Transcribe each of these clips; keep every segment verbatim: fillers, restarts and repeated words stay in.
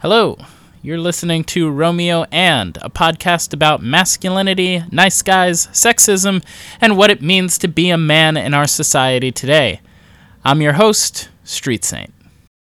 Hello, you're listening to Romeo and, a podcast about masculinity, nice guys, sexism, and what it means to be a man in our society today. I'm your host, Street Saint.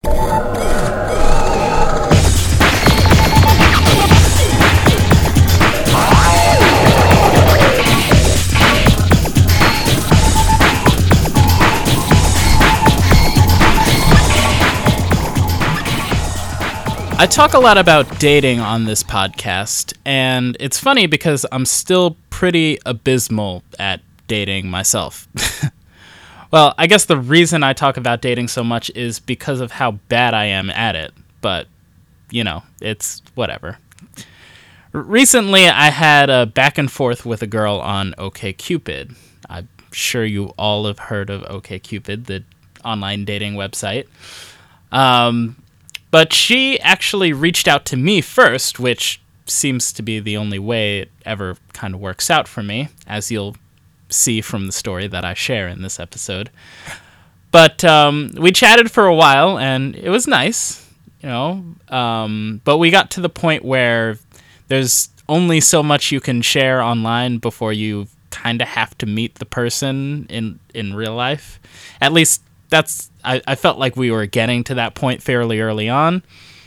I talk a lot about dating on this podcast, and it's funny because I'm still pretty abysmal at dating myself. Well, I guess the reason I talk about dating so much is because of how bad I am at it, but, you know, it's whatever. Recently, I had a back and forth with a girl on OkCupid. I'm sure you all have heard of OkCupid, the online dating website. Um... But she actually reached out to me first, which seems to be the only way it ever kind of works out for me, as you'll see from the story that I share in this episode. But um, we chatted for a while, and it was nice, you know. Um, but we got to the point where there's only so much you can share online before you kind of have to meet the person in, in real life. At least that's I, I felt like we were getting to that point fairly early on.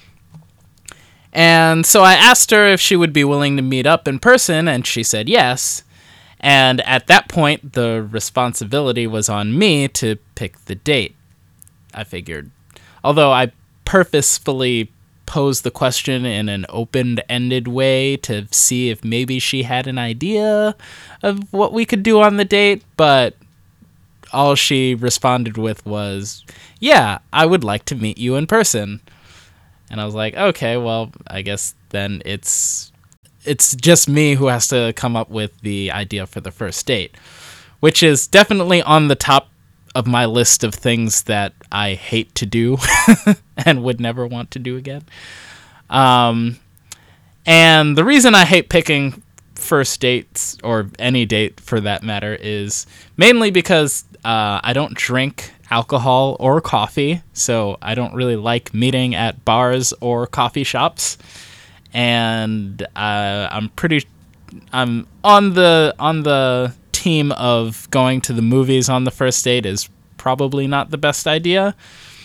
And so I asked her if she would be willing to meet up in person, and she said yes. And at that point, the responsibility was on me to pick the date, I figured. Although I purposefully posed the question in an open-ended way to see if maybe she had an idea of what we could do on the date, but all she responded with was, yeah, I would like to meet you in person. And I was like, okay, well, I guess then it's it's just me who has to come up with the idea for the first date, which is definitely on the top of my list of things that I hate to do and would never want to do again. Um, and the reason I hate picking first dates, or any date for that matter, is mainly because uh, I don't drink alcohol or coffee, so I don't really like meeting at bars or coffee shops. And uh, I'm pretty, I'm on the on the team of going to the movies on the first date is probably not the best idea.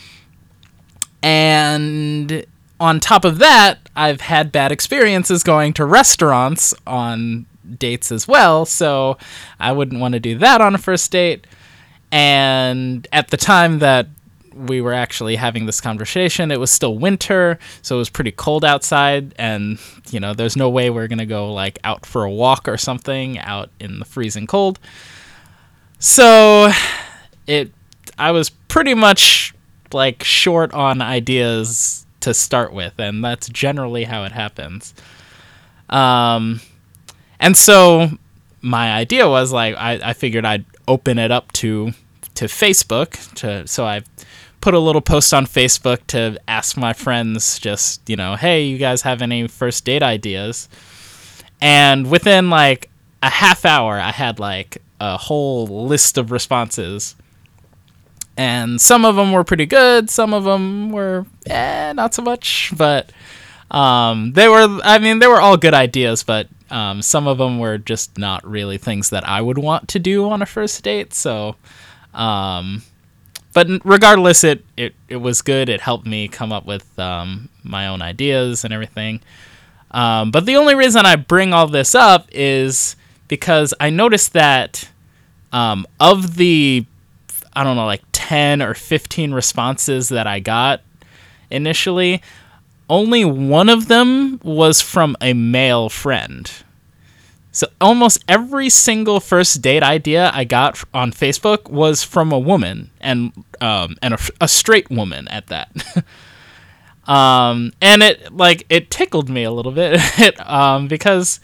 And on top of that, I've had bad experiences going to restaurants on dates as well, so I wouldn't want to do that on a first date. And at the time that we were actually having this conversation, it was still winter, so it was pretty cold outside, and, you know, there's no way we're going to go, like, out for a walk or something out in the freezing cold. So it, I was pretty much, like, short on ideas to start with, and that's generally how it happens. Um, and so my idea was, like, I, I figured I'd open it up to to Facebook. To so I put a little post on Facebook to ask my friends, just, you know, hey, you guys have any first date ideas? And within, like, a half hour, I had, like, a whole list of responses. And some of them were pretty good. Some of them were, eh, not so much. But um, they were, I mean, they were all good ideas, but um, some of them were just not really things that I would want to do on a first date. So, um, but regardless, it, it, it was good. It helped me come up with um, my own ideas and everything. Um, but the only reason I bring all this up is because I noticed that um, of the, I don't know, like ten or fifteen responses that I got initially, only one of them was from a male friend. So almost every single first date idea I got on Facebook was from a woman, and um, and a, a straight woman at that. um, and it like it tickled me a little bit um, because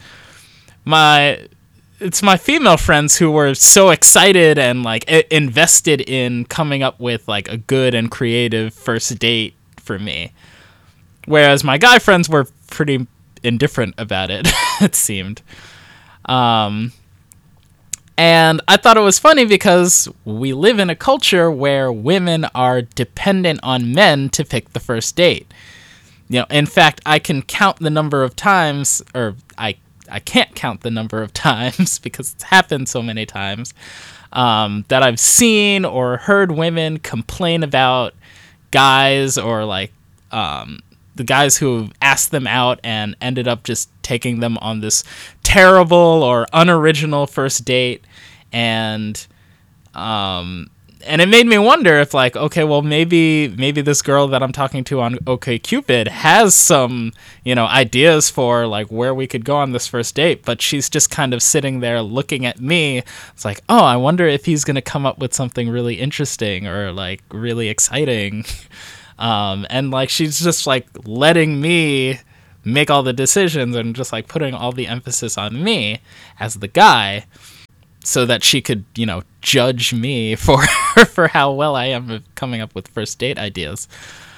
my it's my female friends who were so excited and like invested in coming up with like a good and creative first date for me, whereas my guy friends were pretty indifferent about it. It seemed. Um, and I thought it was funny because we live in a culture where women are dependent on men to pick the first date. You know, in fact, I can count the number of times, or I I can't count the number of times because it's happened so many times, um, that I've seen or heard women complain about guys, or like um, the guys who asked them out and ended up just taking them on this terrible or unoriginal first date. And um, and it made me wonder if, like, okay, well, maybe maybe this girl that I'm talking to on OkCupid has some, you know, ideas for, like, where we could go on this first date, but she's just kind of sitting there looking at me. It's like, oh, I wonder if he's going to come up with something really interesting or, like, really exciting. Um, and, like, she's just, like, letting me make all the decisions and just, like, putting all the emphasis on me as the guy, so that she could, you know, judge me for for how well I am at coming up with first date ideas.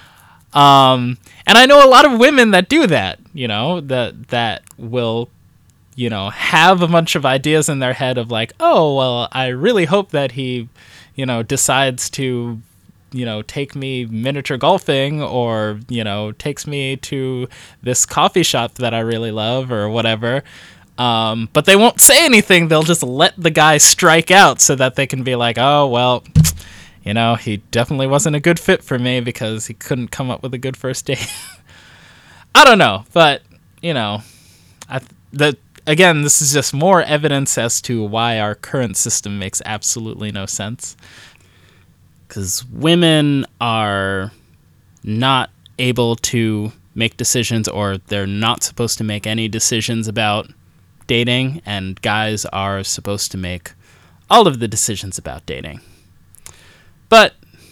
Um, and I know a lot of women that do that, you know, that that will, you know, have a bunch of ideas in their head of like, oh, well, I really hope that he, you know, decides to, you know, take me miniature golfing, or, you know, takes me to this coffee shop that I really love, or whatever. Um, but they won't say anything. They'll just let the guy strike out so that they can be like, oh, well, you know, he definitely wasn't a good fit for me because he couldn't come up with a good first date. I don't know, but, you know, I the again, this is just more evidence as to why our current system makes absolutely no sense. Because women are not able to make decisions, or they're not supposed to make any decisions about dating, and guys are supposed to make all of the decisions about dating. But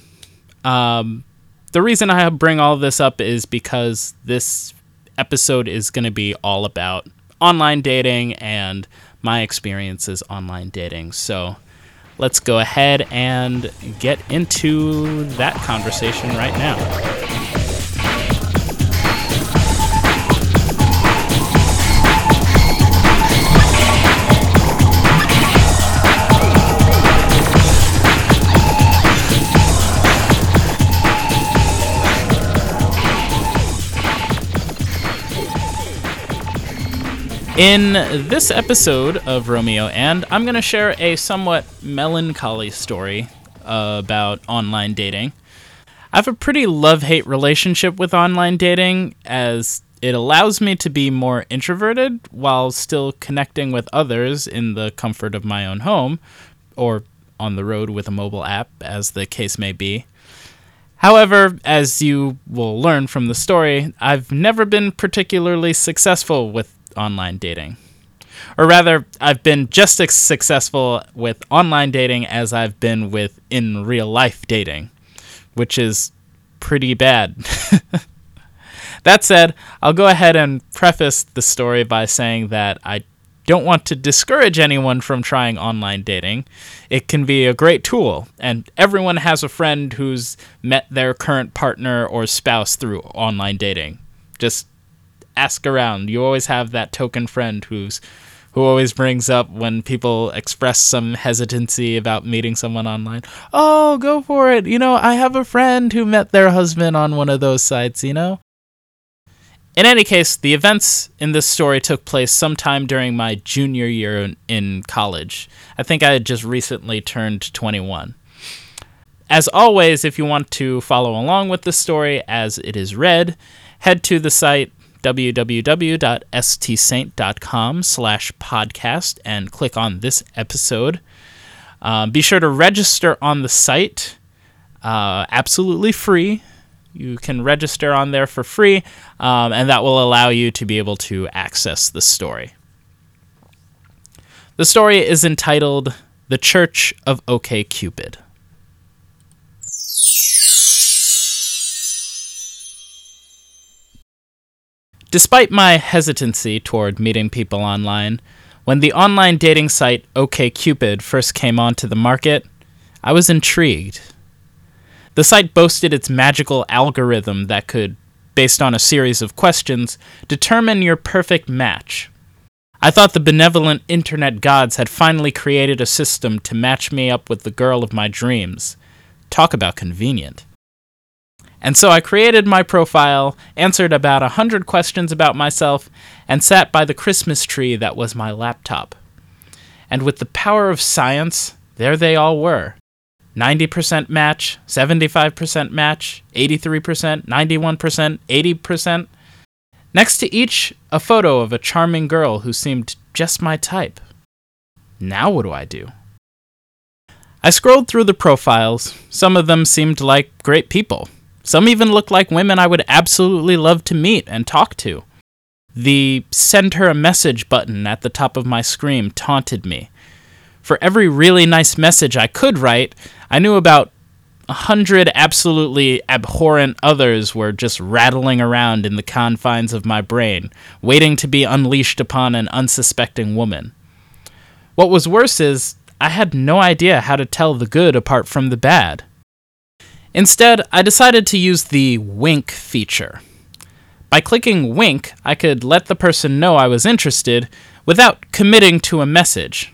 um, the reason I bring all of this up is because this episode is going to be all about online dating and my experiences online dating. So let's go ahead and get into that conversation right now. In this episode of Romeo and, I'm going to share a somewhat melancholy story uh, about online dating. I have a pretty love-hate relationship with online dating, as it allows me to be more introverted while still connecting with others in the comfort of my own home, or on the road with a mobile app, as the case may be. However, as you will learn from the story, I've never been particularly successful with online dating. Or rather, I've been just as successful with online dating as I've been with in real life dating, which is pretty bad. That said, I'll go ahead and preface the story by saying that I don't want to discourage anyone from trying online dating. It can be a great tool, and everyone has a friend who's met their current partner or spouse through online dating. Just ask around. You always have that token friend who's who always brings up when people express some hesitancy about meeting someone online. Oh, go for it. You know, I have a friend who met their husband on one of those sites, you know? In any case, the events in this story took place sometime during my junior year in, in college. I think I had just recently turned twenty-one. As always, if you want to follow along with the story as it is read, head to the site w w w dot s t saint dot com slash podcast and click on this episode. Um, be sure to register on the site, uh, absolutely free. You can register on there for free, um, and that will allow you to be able to access the story. The story is entitled The Church of OkCupid. Despite my hesitancy toward meeting people online, when the online dating site OkCupid first came onto the market, I was intrigued. The site boasted its magical algorithm that could, based on a series of questions, determine your perfect match. I thought the benevolent internet gods had finally created a system to match me up with the girl of my dreams. Talk about convenient. And so I created my profile, answered about a hundred questions about myself, and sat by the Christmas tree that was my laptop. And with the power of science, there they all were. ninety percent match, seventy-five percent match, eighty-three percent, ninety-one percent, eighty percent. Next to each, a photo of a charming girl who seemed just my type. Now what do I do? I scrolled through the profiles. Some of them seemed like great people. Some even looked like women I would absolutely love to meet and talk to. The send her a message button at the top of my screen taunted me. For every really nice message I could write, I knew about a hundred absolutely abhorrent others were just rattling around in the confines of my brain, waiting to be unleashed upon an unsuspecting woman. What was worse is, I had no idea how to tell the good apart from the bad. Instead, I decided to use the wink feature. By clicking wink, I could let the person know I was interested without committing to a message.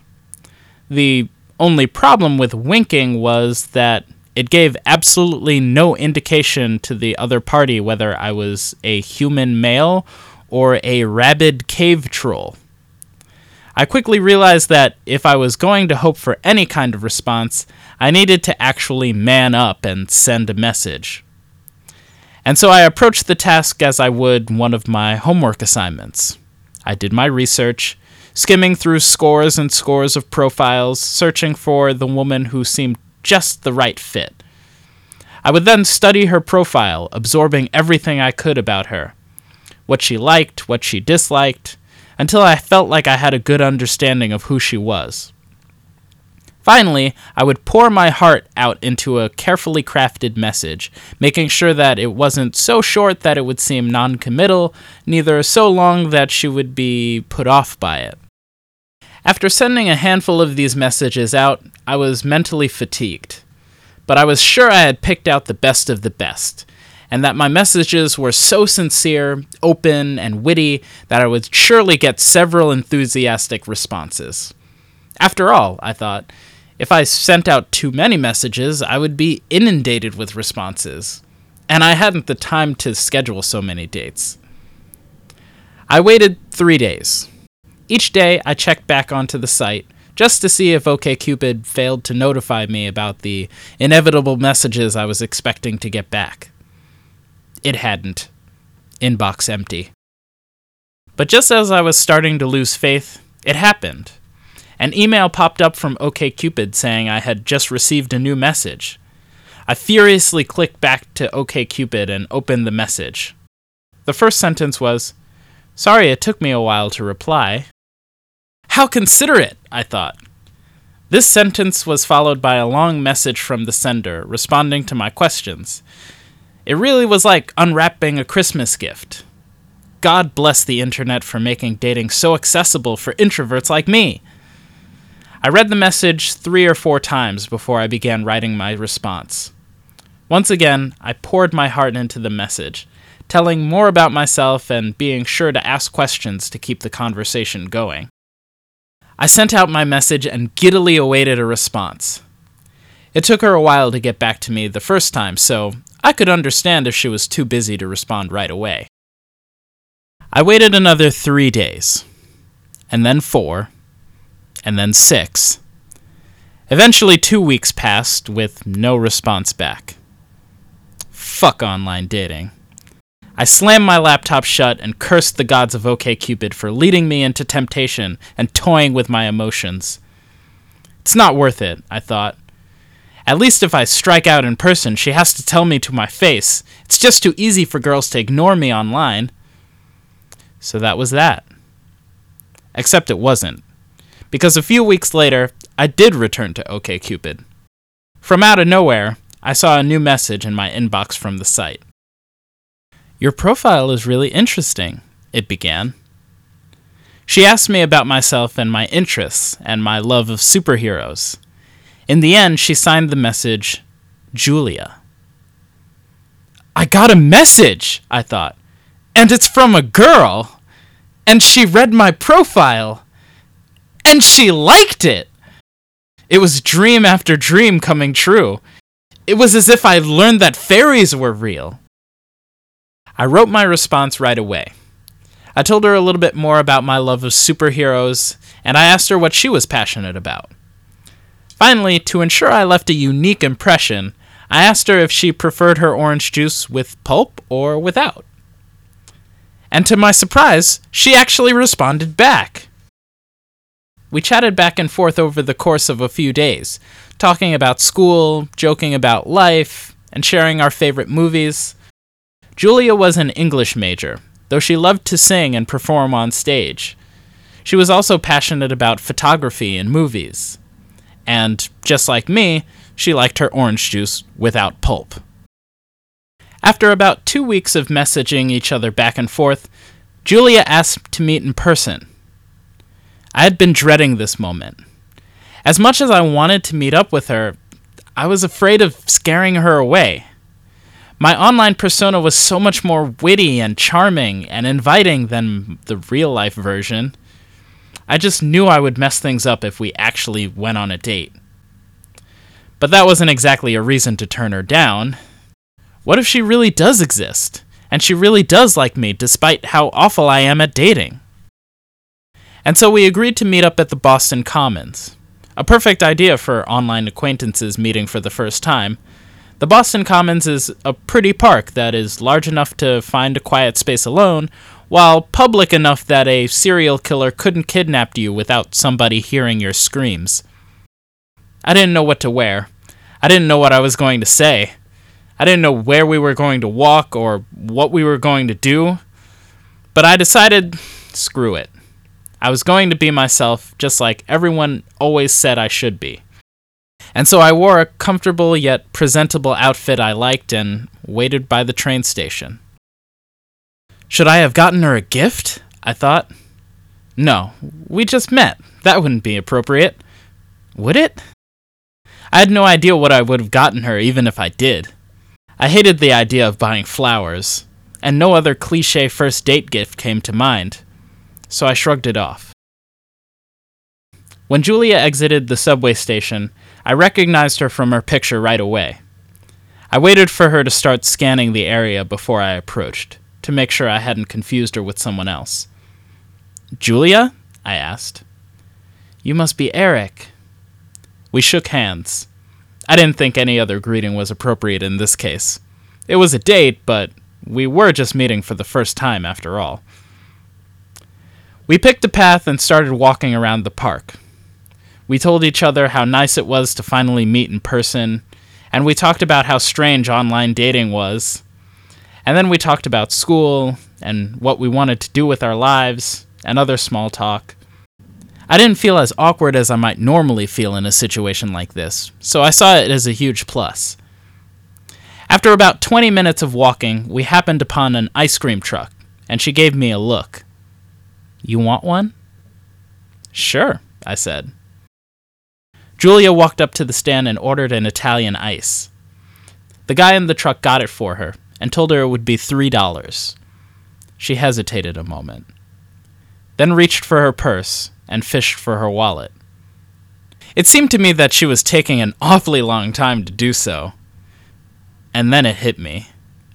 The only problem with winking was that it gave absolutely no indication to the other party whether I was a human male or a rabid cave troll. I quickly realized that if I was going to hope for any kind of response, I needed to actually man up and send a message. And so I approached the task as I would one of my homework assignments. I did my research, skimming through scores and scores of profiles, searching for the woman who seemed just the right fit. I would then study her profile, absorbing everything I could about her. What she liked, what she disliked, until I felt like I had a good understanding of who she was. Finally, I would pour my heart out into a carefully crafted message, making sure that it wasn't so short that it would seem non-committal, neither so long that she would be put off by it. After sending a handful of these messages out, I was mentally fatigued. But I was sure I had picked out the best of the best, and that my messages were so sincere, open, and witty that I would surely get several enthusiastic responses. After all, I thought, if I sent out too many messages, I would be inundated with responses, and I hadn't the time to schedule so many dates. I waited three days. Each day, I checked back onto the site, just to see if OkCupid failed to notify me about the inevitable messages I was expecting to get back. It hadn't. Inbox empty. But just as I was starting to lose faith, it happened. An email popped up from OkCupid saying I had just received a new message. I furiously clicked back to OkCupid and opened the message. The first sentence was, "Sorry it took me a while to reply." How considerate, I thought. This sentence was followed by a long message from the sender, responding to my questions. It really was like unwrapping a Christmas gift. God bless the internet for making dating so accessible for introverts like me. I read the message three or four times before I began writing my response. Once again, I poured my heart into the message, telling more about myself and being sure to ask questions to keep the conversation going. I sent out my message and giddily awaited a response. It took her a while to get back to me the first time, so I could understand if she was too busy to respond right away. I waited another three days, and then four, and then six. Eventually two weeks passed with no response back. Fuck online dating. I slammed my laptop shut and cursed the gods of OkCupid for leading me into temptation and toying with my emotions. It's not worth it, I thought. At least if I strike out in person, she has to tell me to my face. It's just too easy for girls to ignore me online. So that was that. Except it wasn't. Because a few weeks later, I did return to OkCupid. From out of nowhere, I saw a new message in my inbox from the site. "Your profile is really interesting," it began. She asked me about myself and my interests and my love of superheroes. In the end, she signed the message, Julia. I got a message, I thought, and it's from a girl, and she read my profile, and she liked it. It was dream after dream coming true. It was as if I learned that fairies were real. I wrote my response right away. I told her a little bit more about my love of superheroes, and I asked her what she was passionate about. Finally, to ensure I left a unique impression, I asked her if she preferred her orange juice with pulp or without. And to my surprise, she actually responded back. We chatted back and forth over the course of a few days, talking about school, joking about life, and sharing our favorite movies. Julia was an English major, though she loved to sing and perform on stage. She was also passionate about photography and movies. And, just like me, she liked her orange juice without pulp. After about two weeks of messaging each other back and forth, Julia asked to meet in person. I had been dreading this moment. As much as I wanted to meet up with her, I was afraid of scaring her away. My online persona was so much more witty and charming and inviting than the real-life version. I just knew I would mess things up if we actually went on a date. But that wasn't exactly a reason to turn her down. What if she really does exist, and she really does like me despite how awful I am at dating? And so we agreed to meet up at the Boston Commons. A perfect idea for online acquaintances meeting for the first time. The Boston Commons is a pretty park that is large enough to find a quiet space alone, while public enough that a serial killer couldn't kidnap you without somebody hearing your screams. I didn't know what to wear. I didn't know what I was going to say. I didn't know where we were going to walk or what we were going to do. But I decided, screw it. I was going to be myself, just like everyone always said I should be. And so I wore a comfortable yet presentable outfit I liked and waited by the train station. Should I have gotten her a gift? I thought. No, we just met. That wouldn't be appropriate. Would it? I had no idea what I would have gotten her even if I did. I hated the idea of buying flowers, and no other cliché first date gift came to mind, so I shrugged it off. When Julia exited the subway station, I recognized her from her picture right away. I waited for her to start scanning the area before I approached, to make sure I hadn't confused her with someone else. "Julia?" I asked. "You must be Eric." We shook hands. I didn't think any other greeting was appropriate in this case. It was a date, but we were just meeting for the first time after all. We picked a path and started walking around the park. We told each other how nice it was to finally meet in person, and we talked about how strange online dating was. And then we talked about school, and what we wanted to do with our lives, and other small talk. I didn't feel as awkward as I might normally feel in a situation like this, so I saw it as a huge plus. After about twenty minutes of walking, we happened upon an ice cream truck, and she gave me a look. "You want one?" "Sure," I said. Julia walked up to the stand and ordered an Italian ice. The guy in the truck got it for her and told her it would be three dollars. She hesitated a moment, then reached for her purse and fished for her wallet. It seemed to me that she was taking an awfully long time to do so. And then it hit me.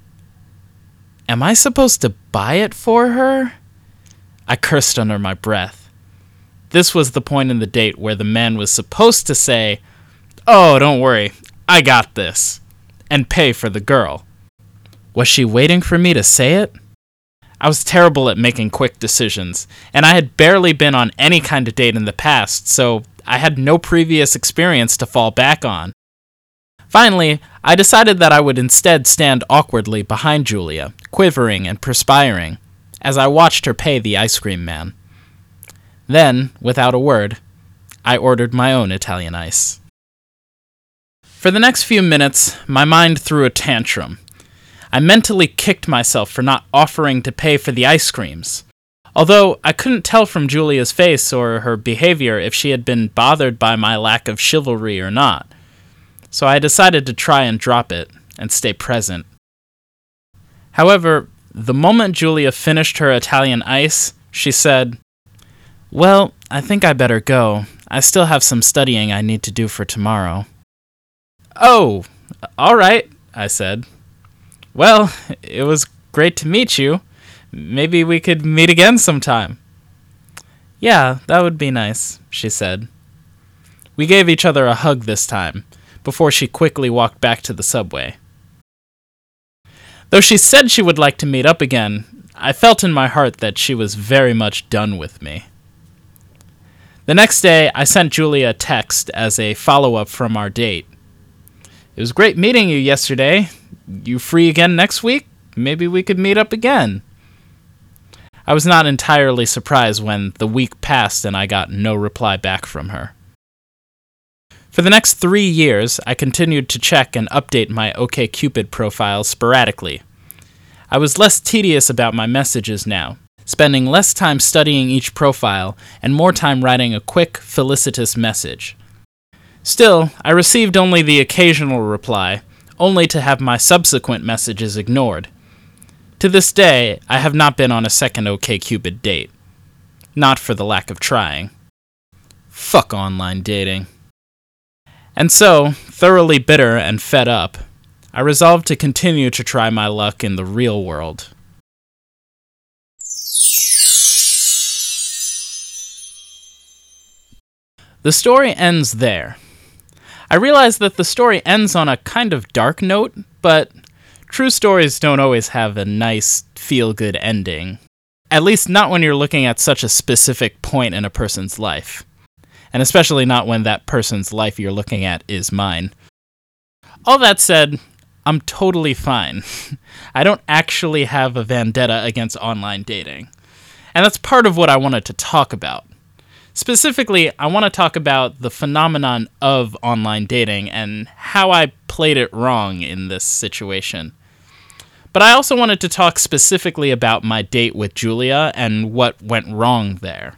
Am I supposed to buy it for her? I cursed under my breath. This was the point in the date where the man was supposed to say, "Oh, don't worry, I got this," and pay for the girl. Was she waiting for me to say it? I was terrible at making quick decisions, and I had barely been on any kind of date in the past, so I had no previous experience to fall back on. Finally, I decided that I would instead stand awkwardly behind Julia, quivering and perspiring, as I watched her pay the ice cream man. Then, without a word, I ordered my own Italian ice. For the next few minutes, my mind threw a tantrum. I mentally kicked myself for not offering to pay for the ice creams, although I couldn't tell from Julia's face or her behavior if she had been bothered by my lack of chivalry or not. So I decided to try and drop it and stay present. However, the moment Julia finished her Italian ice, she said, "Well, I think I better go. I still have some studying I need to do for tomorrow." "Oh, all right," I said. Well, it was great to meet you. Maybe we could meet again sometime." "Yeah, that would be nice," she said. We gave each other a hug this time, before she quickly walked back to the subway. Though she said she would like to meet up again, I felt in my heart that she was very much done with me. The next day, I sent Julia a text as a follow-up from our date. "It was great meeting you yesterday. You free again next week? Maybe we could meet up again." I was not entirely surprised when the week passed and I got no reply back from her. For the next three years, I continued to check and update my OkCupid profile sporadically. I was less tedious about my messages now, spending less time studying each profile and more time writing a quick, felicitous message. Still, I received only the occasional reply, only to have my subsequent messages ignored. To this day, I have not been on a second OkCupid date. Not for the lack of trying. Fuck online dating. And so, thoroughly bitter and fed up, I resolved to continue to try my luck in the real world. The story ends there. I realize that the story ends on a kind of dark note, but true stories don't always have a nice, feel-good ending. At least not when you're looking at such a specific point in a person's life. And especially not when that person's life you're looking at is mine. All that said, I'm totally fine. I don't actually have a vendetta against online dating. And that's part of what I wanted to talk about. Specifically, I want to talk about the phenomenon of online dating and how I played it wrong in this situation. But I also wanted to talk specifically about my date with Julia and what went wrong there.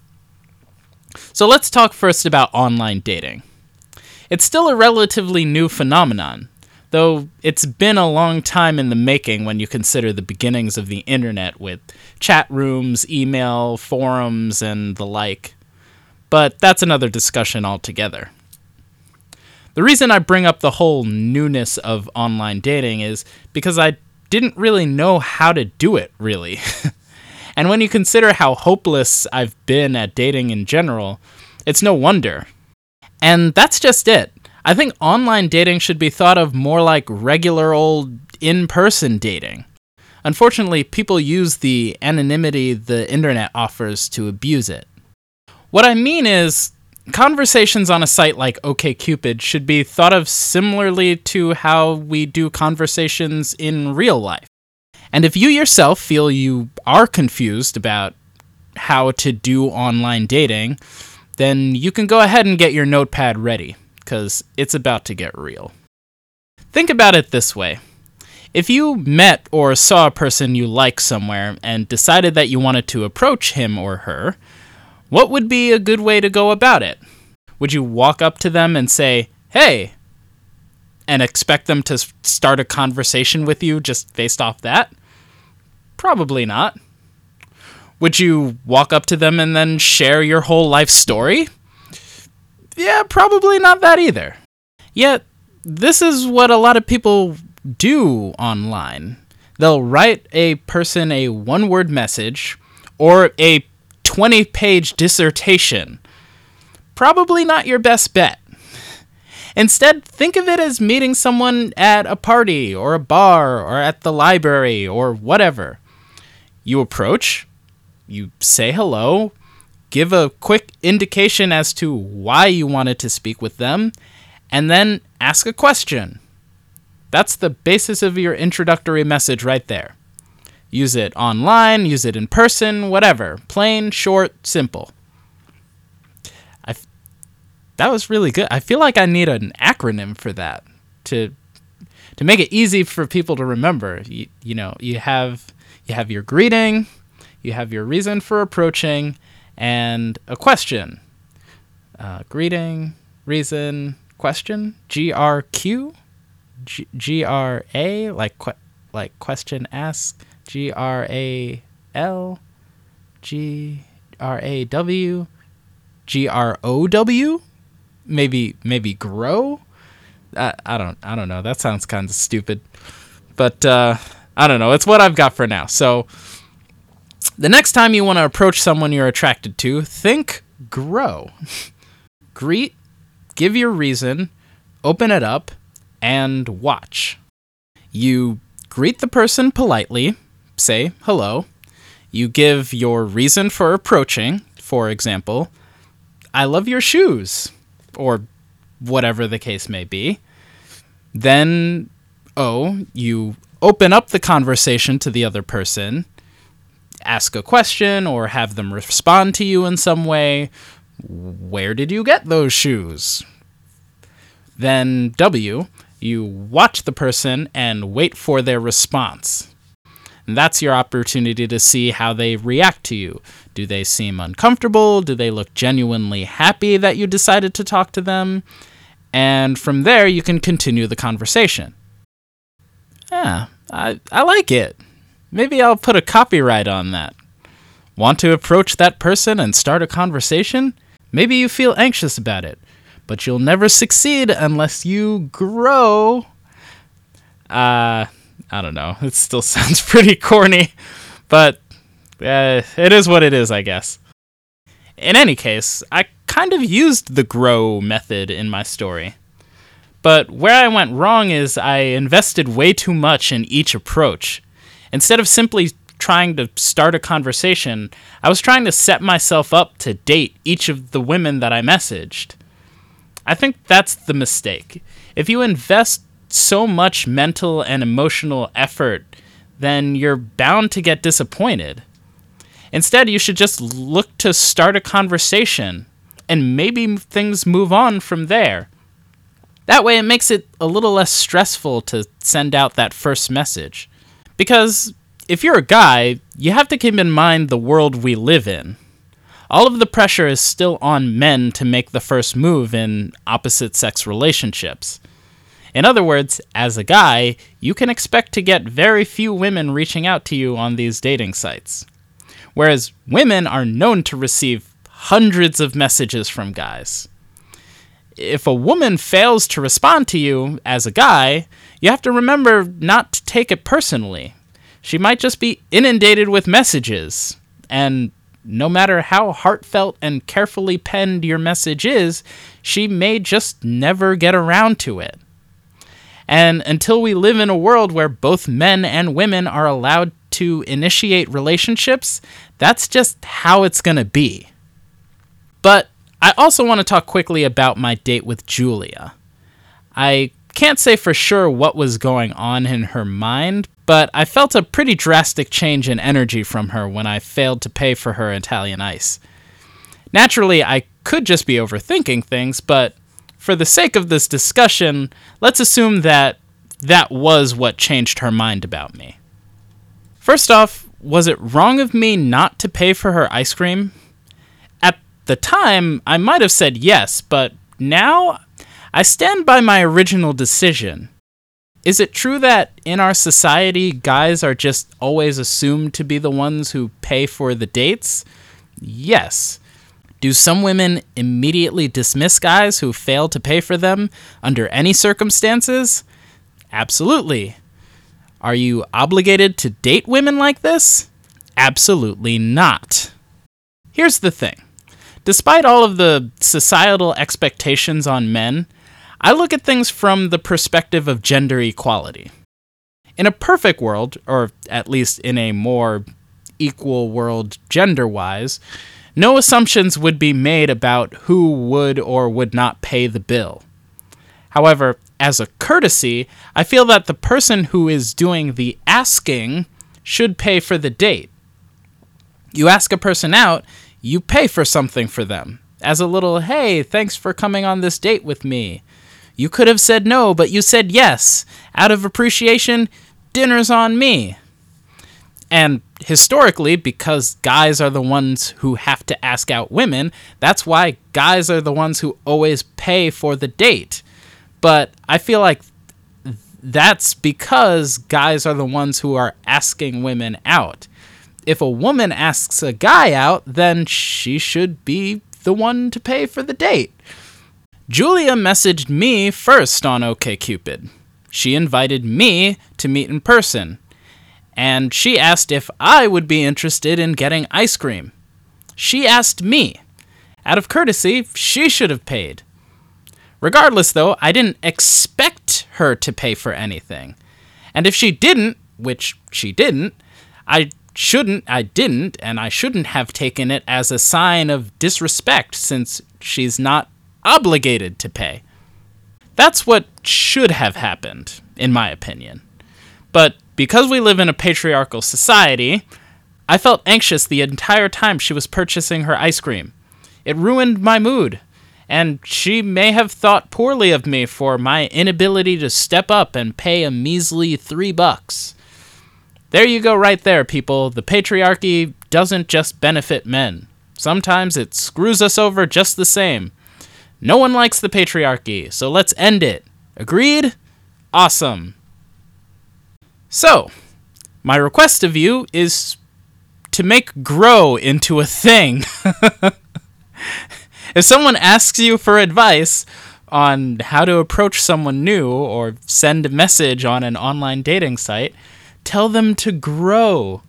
So let's talk first about online dating. It's still a relatively new phenomenon, though it's been a long time in the making when you consider the beginnings of the internet with chat rooms, email, forums, and the like. But that's another discussion altogether. The reason I bring up the whole newness of online dating is because I didn't really know how to do it, really. And when you consider how hopeless I've been at dating in general, it's no wonder. And that's just it. I think online dating should be thought of more like regular old in-person dating. Unfortunately, people use the anonymity the internet offers to abuse it. What I mean is, conversations on a site like OkCupid should be thought of similarly to how we do conversations in real life. And if you yourself feel you are confused about how to do online dating, then you can go ahead and get your notepad ready, because it's about to get real. Think about it this way. If you met or saw a person you like somewhere and decided that you wanted to approach him or her, what would be a good way to go about it? Would you walk up to them and say, "Hey," and expect them to start a conversation with you just based off that? Probably not. Would you walk up to them and then share your whole life story? Yeah, probably not that either. Yet, this is what a lot of people do online. They'll write a person a one-word message or a twenty-page dissertation. Probably not your best bet. Instead, think of it as meeting someone at a party or a bar or at the library or whatever. You approach, you say hello, give a quick indication as to why you wanted to speak with them, and then ask a question. That's the basis of your introductory message right there. Use it online, use it in person, whatever. Plain, short, simple. I f- that was really good. I feel like I need an acronym for that to to make it easy for people to remember. You, you know, you have you have your greeting, you have your reason for approaching, and a question. Uh, greeting, reason, question. G R Q, G- G R A, like que- like question, ask. G R A L, G R A W, G R O W, maybe maybe grow. I, I don't I don't know. That sounds kind of stupid, but uh, I don't know. It's what I've got for now. So the next time you want to approach someone you're attracted to, think grow. Greet, give your reason, open it up, and watch. You greet the person politely, say hello. You give your reason for approaching, for example, I love your shoes, or whatever the case may be. Then, oh, you open up the conversation to the other person, ask a question or have them respond to you in some way. Where did you get those shoes? Then W, you watch the person and wait for their response. And that's your opportunity to see how they react to you. Do they seem uncomfortable? Do they look genuinely happy that you decided to talk to them? And from there, you can continue the conversation. Yeah, I, I like it. Maybe I'll put a copyright on that. Want to approach that person and start a conversation? Maybe you feel anxious about it, but you'll never succeed unless you grow. Uh, I don't know. It still sounds pretty corny, but uh, it is what it is, I guess. In any case, I kind of used the grow method in my story. But where I went wrong is I invested way too much in each approach. Instead of simply trying to start a conversation, I was trying to set myself up to date each of the women that I messaged. I think that's the mistake. If you invest so much mental and emotional effort, then you're bound to get disappointed. Instead, you should just look to start a conversation, and maybe things move on from there. That way, it makes it a little less stressful to send out that first message. Because if you're a guy, you have to keep in mind the world we live in. All of the pressure is still on men to make the first move in opposite-sex relationships. In other words, as a guy, you can expect to get very few women reaching out to you on these dating sites. Whereas women are known to receive hundreds of messages from guys. If a woman fails to respond to you as a guy, you have to remember not to take it personally. She might just be inundated with messages, and no matter how heartfelt and carefully penned your message is, she may just never get around to it. And until we live in a world where both men and women are allowed to initiate relationships, that's just how it's going to be. But I also want to talk quickly about my date with Julia. I can't say for sure what was going on in her mind, but I felt a pretty drastic change in energy from her when I failed to pay for her Italian ice. Naturally, I could just be overthinking things, but for the sake of this discussion, let's assume that that was what changed her mind about me. First off, was it wrong of me not to pay for her ice cream? At the time, I might have said yes, but now I stand by my original decision. Is it true that in our society, guys are just always assumed to be the ones who pay for the dates? Yes. Do some women immediately dismiss guys who fail to pay for them under any circumstances? Absolutely. Are you obligated to date women like this? Absolutely not. Here's the thing. Despite all of the societal expectations on men, I look at things from the perspective of gender equality. In a perfect world, or at least in a more equal world gender-wise, no assumptions would be made about who would or would not pay the bill. However, as a courtesy, I feel that the person who is doing the asking should pay for the date. You ask a person out, you pay for something for them. As a little, hey, thanks for coming on this date with me. You could have said no, but you said yes. Out of appreciation, dinner's on me. And historically, because guys are the ones who have to ask out women, that's why guys are the ones who always pay for the date. But I feel like that's because guys are the ones who are asking women out. If a woman asks a guy out, then she should be the one to pay for the date. Julia messaged me first on OkCupid. She invited me to meet in person. and she asked if I would be interested in getting ice cream. She asked me. Out of courtesy, she should have paid. Regardless, though, I didn't expect her to pay for anything. And if she didn't, which she didn't, I shouldn't, I didn't, and I shouldn't have taken it as a sign of disrespect since she's not obligated to pay. That's what should have happened, in my opinion. But because we live in a patriarchal society, I felt anxious the entire time she was purchasing her ice cream. It ruined my mood, and she may have thought poorly of me for my inability to step up and pay a measly three bucks. There you go right there, people. The patriarchy doesn't just benefit men. Sometimes it screws us over just the same. No one likes the patriarchy, so let's end it. Agreed? Awesome. So, my request of you is to make grow into a thing. If someone asks you for advice on how to approach someone new or send a message on an online dating site, tell them to grow.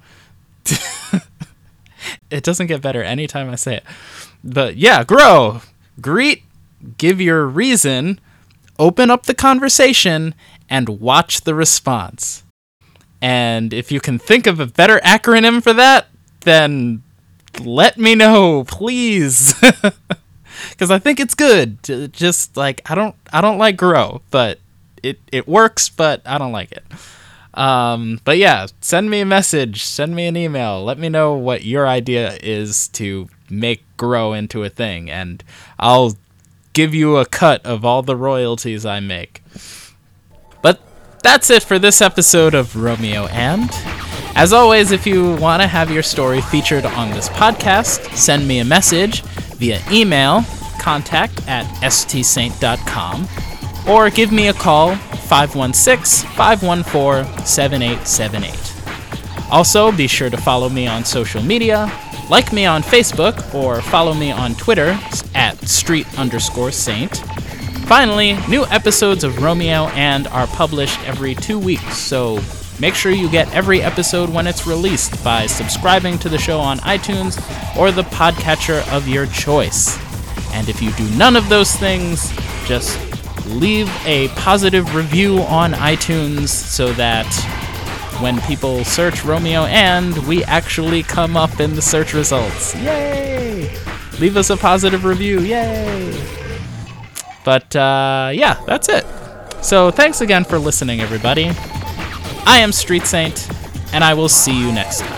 It doesn't get better anytime I say it. But yeah, grow. Greet, give your reason, open up the conversation, and watch the response. And if you can think of a better acronym for that, then let me know, please. Because I think it's good. Just like I don't, I don't like grow, but it it works. But I don't like it. Um, but yeah, send me a message, send me an email. Let me know what your idea is to make grow into a thing, and I'll give you a cut of all the royalties I make. But that's it for this episode of Romeo and. As always, if you want to have your story featured on this podcast, send me a message via email, contact at s t saint dot com, or give me a call, five one six, five one four, seven eight seven eight. Also, be sure to follow me on social media, like me on Facebook, or follow me on Twitter at street underscore saint. Finally, new episodes of Romeo and are published every two weeks, so make sure you get every episode when it's released by subscribing to the show on iTunes or the podcatcher of your choice. And if you do none of those things, just leave a positive review on iTunes so that when people search Romeo and, we actually come up in the search results. Yay! Leave us a positive review. Yay! But, uh, yeah, that's it. So thanks again for listening, everybody. I am Street Saint, and I will see you next time.